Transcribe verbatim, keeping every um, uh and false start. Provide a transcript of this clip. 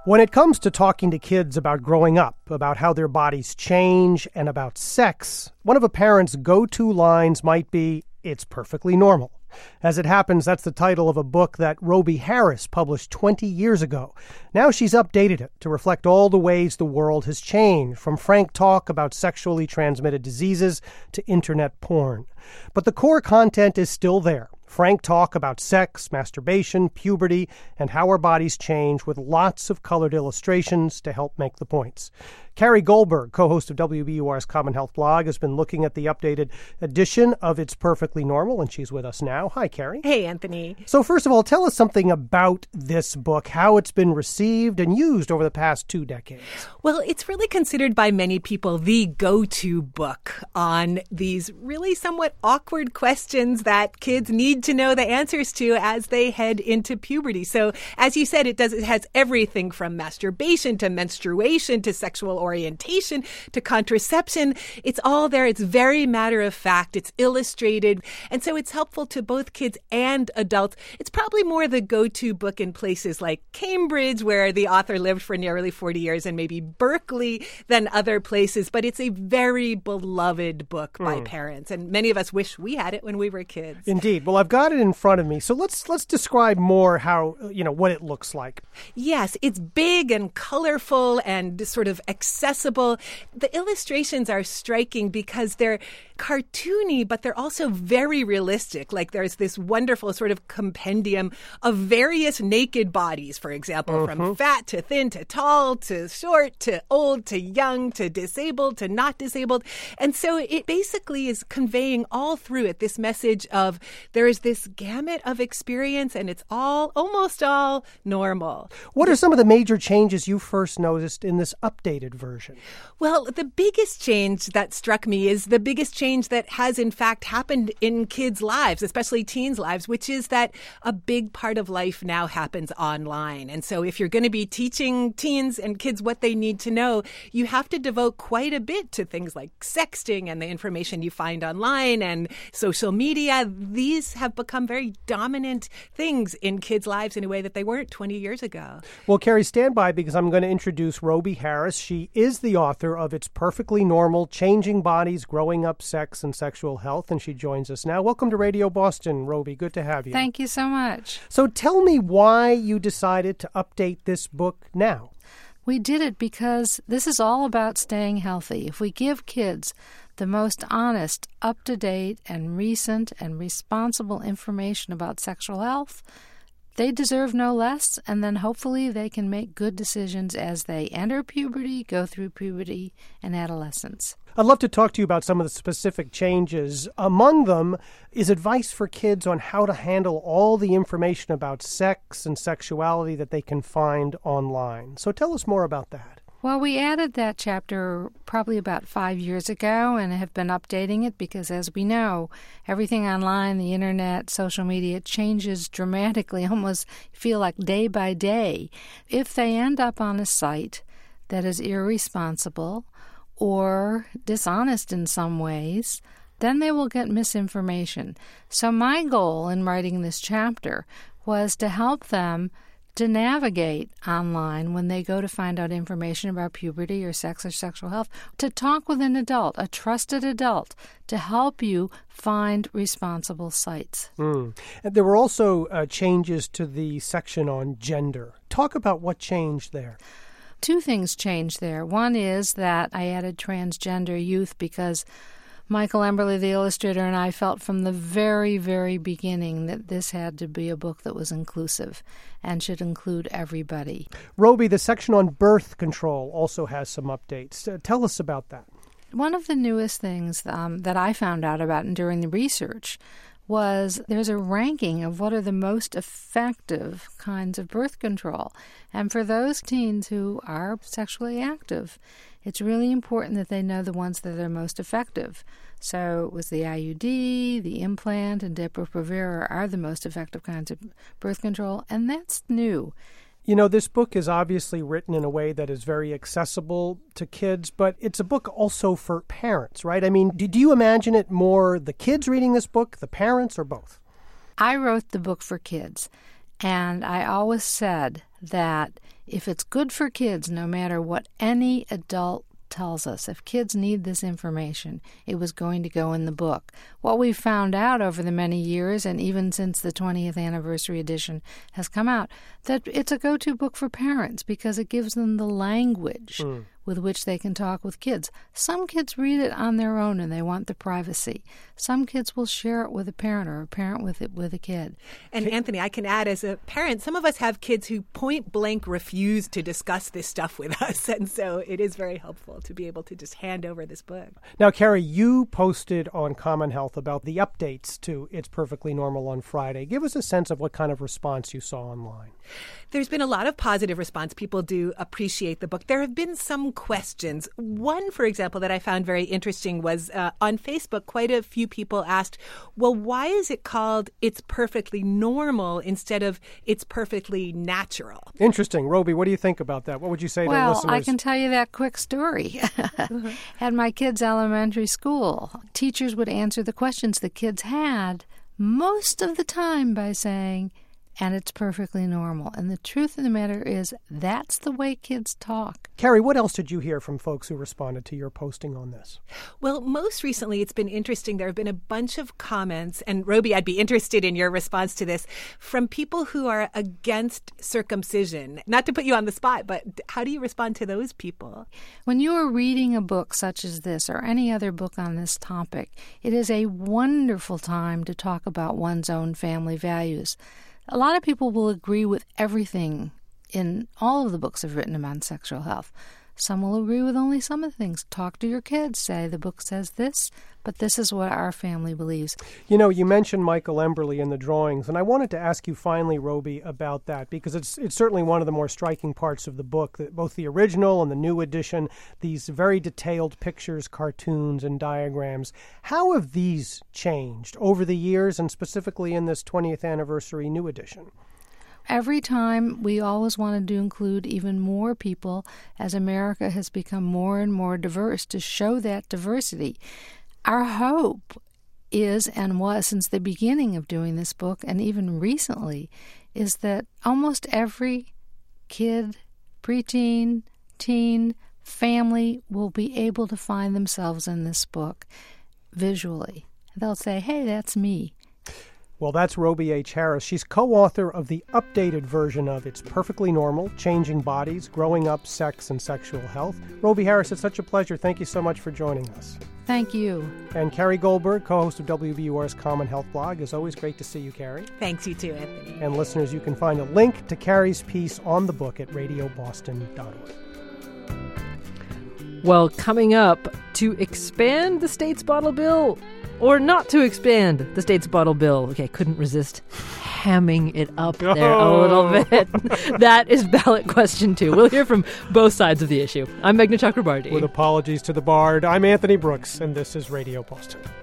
When it comes to talking to kids about growing up, about how their bodies change, and about sex, one of a parent's go-to lines might be, "It's perfectly normal." As it happens, that's the title of a book that Roby Harris published twenty years ago. Now she's updated it to reflect all the ways the world has changed, from frank talk about sexually transmitted diseases to internet porn. But the core content is still there. Frank talk about sex, masturbation, puberty, and how our bodies change, with lots of colored illustrations to help make the points. Carrie Goldberg, co-host of W B U R's Common Health blog, has been looking at the updated edition of It's Perfectly Normal, and she's with us now. Hi, Carrie. Hey, Anthony. So first of all, tell us something about this book, how it's been received and used over the past two decades. Well, it's really considered by many people the go-to book on these really somewhat awkward questions that kids need to know the answers to as they head into puberty. So, as you said, it does it has everything from masturbation to menstruation to sexual orientation to contraception. It's all there. It's very matter of fact. It's illustrated. And so it's helpful to both kids and adults. It's probably more the go-to book in places like Cambridge, where the author lived for nearly forty years, and maybe Berkeley than other places. But it's a very beloved book by mm. parents. And many of us wish we had it when we were kids. Indeed. Well, I've got it in front of me. So let's let's describe more how, you know, what it looks like. Yes, it's big and colorful and sort of accessible. The illustrations are striking because they're cartoony, but they're also very realistic. Like there's this wonderful sort of compendium of various naked bodies, for example, mm-hmm. from fat to thin to tall to short to old to young to disabled to not disabled. And so it basically is conveying all through it this message of there is this gamut of experience and it's all, almost all normal. What are some of the major changes you first noticed in this updated version? Well, the biggest change that struck me is the biggest change that has, in fact, happened in kids' lives, especially teens' lives, which is that a big part of life now happens online. And so if you're going to be teaching teens and kids what they need to know, you have to devote quite a bit to things like sexting and the information you find online and social media. These have become very dominant things in kids' lives in a way that they weren't twenty years ago. Well, Carrie, stand by because I'm going to introduce Roby Harris. She is the author of It's Perfectly Normal, Changing Bodies, Growing Up, Sex and Sexual Health, and she joins us now. Welcome to Radio Boston, Roby. Good to have you. Thank you so much. So tell me why you decided to update this book now. We did it because this is all about staying healthy. If we give kids the most honest, up-to-date, and recent and responsible information about sexual health, they deserve no less, and then hopefully they can make good decisions as they enter puberty, go through puberty, and adolescence. I'd love to talk to you about some of the specific changes. Among them is advice for kids on how to handle all the information about sex and sexuality that they can find online. So tell us more about that. Well, we added that chapter probably about five years ago and have been updating it because, as we know, everything online, the internet, social media changes dramatically, almost feel like day by day. If they end up on a site that is irresponsible or dishonest in some ways, then they will get misinformation. So my goal in writing this chapter was to help them to navigate online when they go to find out information about puberty or sex or sexual health, to talk with an adult, a trusted adult, to help you find responsible sites. Mm. And there were also uh, changes to the section on gender. Talk about what changed there. Two things changed there. One is that I added transgender youth because Michael Emberley, the illustrator, and I felt from the very, very beginning that this had to be a book that was inclusive and should include everybody. Roby, the section on birth control also has some updates. Uh, tell us about that. One of the newest things um, that I found out about during the research was there's a ranking of what are the most effective kinds of birth control. And for those teens who are sexually active, it's really important that they know the ones that are most effective. So it was the I U D, the implant, and Depo-Provera are the most effective kinds of birth control, and that's new. You know, this book is obviously written in a way that is very accessible to kids, but it's a book also for parents, right? I mean, do, do you imagine it more the kids reading this book, the parents, or both? I wrote the book for kids, and I always said that If it's good for kids, no matter what any adult tells us, if kids need this information, it was going to go in the book. What we've found out over the many years, and even since the twentieth anniversary edition has come out, that it's a go-to book for parents because it gives them the language mm. with which they can talk with kids. Some kids read it on their own and they want the privacy. Some kids will share it with a parent or a parent with it with a kid. And Anthony, I can add, as a parent, some of us have kids who point blank refuse to discuss this stuff with us. And so it is very helpful to be able to just hand over this book. Now, Carrie, you posted on Common Health about the updates to It's Perfectly Normal on Friday. Give us a sense of what kind of response you saw online. There's been a lot of positive response. People do appreciate the book. There have been some questions. One, for example, that I found very interesting was uh, on Facebook, quite a few people asked, well, why is it called It's Perfectly Normal instead of It's Perfectly Natural? Interesting. Roby, what do you think about that? What would you say well, to listeners? Well, I can tell you that quick story. mm-hmm. At my kids' elementary school, teachers would answer the questions the kids had most of the time by saying, and it's perfectly normal. And the truth of the matter is that's the way kids talk. Carrie, what else did you hear from folks who responded to your posting on this? Well, most recently, it's been interesting. There have been a bunch of comments, and Roby, I'd be interested in your response to this, from people who are against circumcision. Not to put you on the spot, but how do you respond to those people? When you are reading a book such as this or any other book on this topic, it is a wonderful time to talk about one's own family values. A lot of people will agree with everything in all of the books I've written about sexual health. Some will agree with only some of the things. Talk to your kids. Say, the book says this, but this is what our family believes. You know, you mentioned Michael Emberley in the drawings, and I wanted to ask you finally, Roby, about that, because it's it's certainly one of the more striking parts of the book, that both the original and the new edition, these very detailed pictures, cartoons, and diagrams. How have these changed over the years, and specifically in this twentieth anniversary new edition? Every time, we always wanted to include even more people as America has become more and more diverse, to show that diversity. Our hope is, and was since the beginning of doing this book, and even recently, is that almost every kid, preteen, teen, family will be able to find themselves in this book visually. They'll say, hey, that's me. Well, that's Roby H. Harris. She's co-author of the updated version of It's Perfectly Normal, Changing Bodies, Growing Up, Sex, and Sexual Health. Roby Harris, it's such a pleasure. Thank you so much for joining us. Thank you. And Carrie Goldberg, co-host of W B U R's Common Health blog. It's always great to see you, Carrie. Thanks, you too, Anthony. And listeners, you can find a link to Carrie's piece on the book at radio boston dot org. Well, coming up, to expand the state's bottle bill or not to expand the state's bottle bill. Okay, couldn't resist hamming it up there a little bit. That is ballot question two. We'll hear from both sides of the issue. I'm Meghna Chakrabarti. With apologies to the Bard, I'm Anthony Brooks, and this is Radio Boston.